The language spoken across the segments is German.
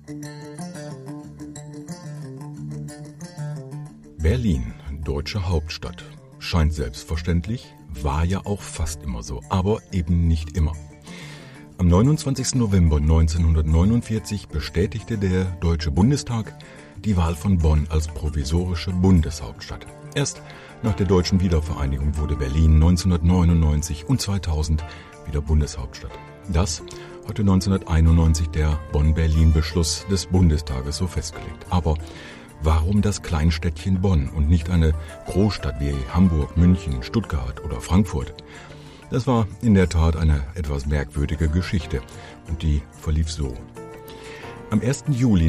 Berlin, deutsche Hauptstadt. Scheint selbstverständlich, war ja auch fast immer so, aber eben nicht immer. Am 29. November 1949 bestätigte der Deutsche Bundestag die Wahl von Bonn als provisorische Bundeshauptstadt. Erst nach der deutschen Wiedervereinigung wurde Berlin 1999 und 2000 wieder Bundeshauptstadt. Das hatte 1991 der Bonn-Berlin-Beschluss des Bundestages so festgelegt. Aber warum das Kleinstädtchen Bonn und nicht eine Großstadt wie Hamburg, München, Stuttgart oder Frankfurt? Das war in der Tat eine etwas merkwürdige Geschichte und die verlief so. Am 1. Juli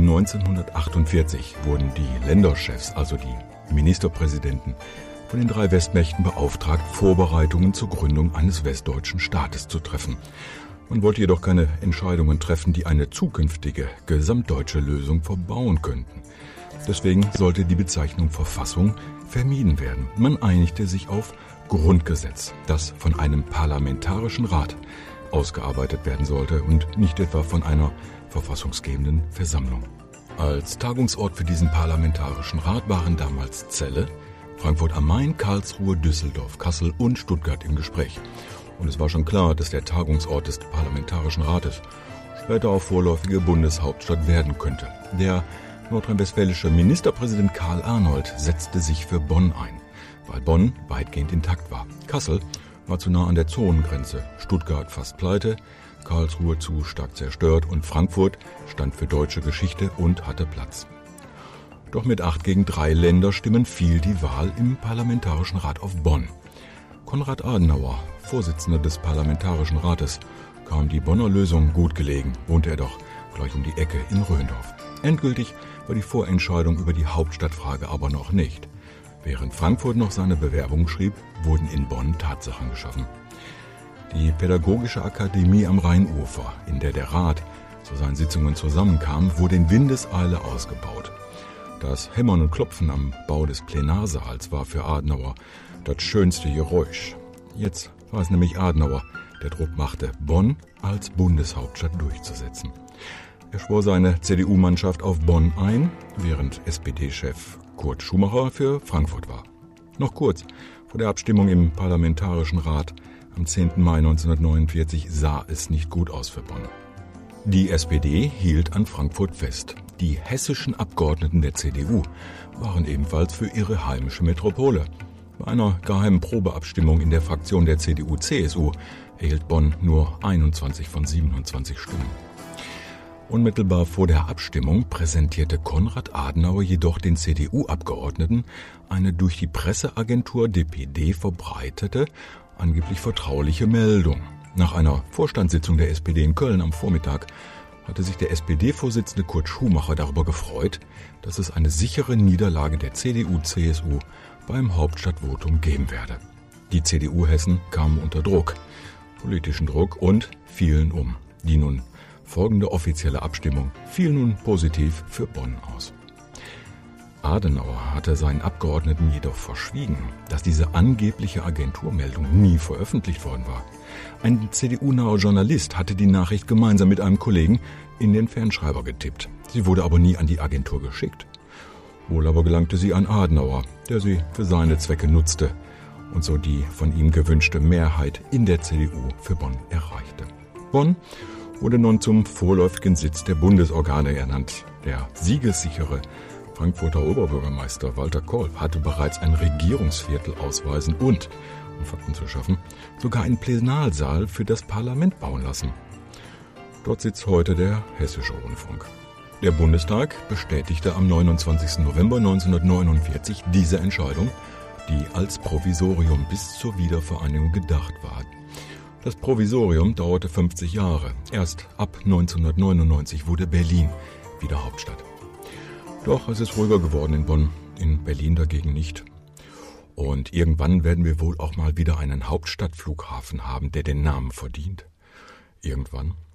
1948 wurden die Länderchefs, also die Ministerpräsidenten, von den 3 Westmächten beauftragt, Vorbereitungen zur Gründung eines westdeutschen Staates zu treffen. Man wollte jedoch keine Entscheidungen treffen, die eine zukünftige gesamtdeutsche Lösung verbauen könnten. Deswegen sollte die Bezeichnung Verfassung vermieden werden. Man einigte sich auf Grundgesetz, das von einem parlamentarischen Rat ausgearbeitet werden sollte und nicht etwa von einer verfassungsgebenden Versammlung. Als Tagungsort für diesen parlamentarischen Rat waren damals Celle, Frankfurt am Main, Karlsruhe, Düsseldorf, Kassel und Stuttgart im Gespräch. Und es war schon klar, dass der Tagungsort des Parlamentarischen Rates später auch vorläufige Bundeshauptstadt werden könnte. Der nordrhein-westfälische Ministerpräsident Karl Arnold setzte sich für Bonn ein, weil Bonn weitgehend intakt war. Kassel war zu nah an der Zonengrenze, Stuttgart fast pleite, Karlsruhe zu stark zerstört und Frankfurt stand für deutsche Geschichte und hatte Platz. Doch mit 8-3 Länderstimmen fiel die Wahl im Parlamentarischen Rat auf Bonn. Konrad Adenauer, Vorsitzender des Parlamentarischen Rates, kam die Bonner Lösung gut gelegen, wohnte er doch gleich um die Ecke in Röndorf. Endgültig war die Vorentscheidung über die Hauptstadtfrage aber noch nicht. Während Frankfurt noch seine Bewerbung schrieb, wurden in Bonn Tatsachen geschaffen. Die Pädagogische Akademie am Rheinufer, in der der Rat zu seinen Sitzungen zusammenkam, wurde in Windeseile ausgebaut. Das Hämmern und Klopfen am Bau des Plenarsaals war für Adenauer das schönste Geräusch. Jetzt war es nämlich Adenauer, der Druck machte, Bonn als Bundeshauptstadt durchzusetzen. Er schwor seine CDU-Mannschaft auf Bonn ein, während SPD-Chef Kurt Schumacher für Frankfurt war. Noch kurz vor der Abstimmung im Parlamentarischen Rat am 10. Mai 1949 sah es nicht gut aus für Bonn. Die SPD hielt an Frankfurt fest. Die hessischen Abgeordneten der CDU waren ebenfalls für ihre heimische Metropole. Bei einer geheimen Probeabstimmung in der Fraktion der CDU-CSU erhielt Bonn nur 21 von 27 Stimmen. Unmittelbar vor der Abstimmung präsentierte Konrad Adenauer jedoch den CDU-Abgeordneten eine durch die Presseagentur dpd verbreitete, angeblich vertrauliche Meldung. Nach einer Vorstandssitzung der SPD in Köln am Vormittag hatte sich der SPD-Vorsitzende Kurt Schumacher darüber gefreut, dass es eine sichere Niederlage der CDU-CSU beim Hauptstadtvotum geben werde. Die CDU-Hessen kamen unter Druck, politischen Druck, und fielen um. Die nun folgende offizielle Abstimmung fiel nun positiv für Bonn aus. Adenauer hatte seinen Abgeordneten jedoch verschwiegen, dass diese angebliche Agenturmeldung nie veröffentlicht worden war. Ein CDU-naher Journalist hatte die Nachricht gemeinsam mit einem Kollegen in den Fernschreiber getippt. Sie wurde aber nie an die Agentur geschickt. Wohl aber gelangte sie an Adenauer, der sie für seine Zwecke nutzte und so die von ihm gewünschte Mehrheit in der CDU für Bonn erreichte. Bonn wurde nun zum vorläufigen Sitz der Bundesorgane ernannt. Der siegessichere Frankfurter Oberbürgermeister Walter Kolb hatte bereits ein Regierungsviertel ausweisen und, um Fakten zu schaffen, sogar einen Plenarsaal für das Parlament bauen lassen. Dort sitzt heute der Hessische Rundfunk. Der Bundestag bestätigte am 29. November 1949 diese Entscheidung, die als Provisorium bis zur Wiedervereinigung gedacht war. Das Provisorium dauerte 50 Jahre. Erst ab 1999 wurde Berlin wieder Hauptstadt. Doch es ist ruhiger geworden in Bonn, in Berlin dagegen nicht. Und irgendwann werden wir wohl auch mal wieder einen Hauptstadtflughafen haben, der den Namen verdient. Irgendwann.